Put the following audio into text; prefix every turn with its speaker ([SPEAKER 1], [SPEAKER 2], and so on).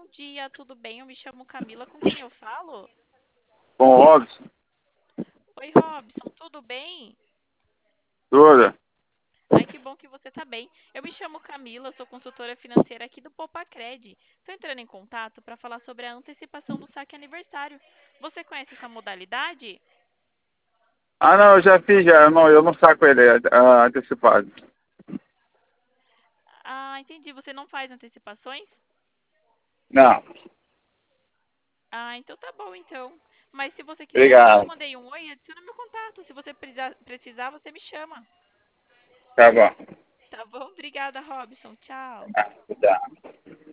[SPEAKER 1] dia, tudo bem? Eu me chamo Camila, com quem eu falo?
[SPEAKER 2] Com o Robson,
[SPEAKER 1] Oi, Robson, tudo bem?
[SPEAKER 2] tudo.
[SPEAKER 1] Ai, que bom que você tá bem. Eu me chamo Camila, sou consultora financeira aqui do Popacred. Estou entrando em contato para falar sobre a antecipação do saque aniversário. Você conhece essa modalidade?
[SPEAKER 2] Ah, não, eu já fiz já. Eu não saco ele antecipado.
[SPEAKER 1] Ah, entendi. Você não faz antecipações?
[SPEAKER 2] Não,
[SPEAKER 1] Ah, então tá bom, então. Mas se você quiser, eu te
[SPEAKER 2] obrigado.
[SPEAKER 1] mandei um oi, adiciona meu contato. Se você precisar, você me chama.
[SPEAKER 2] Tá bom.
[SPEAKER 1] Tá bom? Obrigada, Robson. Tchau.
[SPEAKER 2] Tá.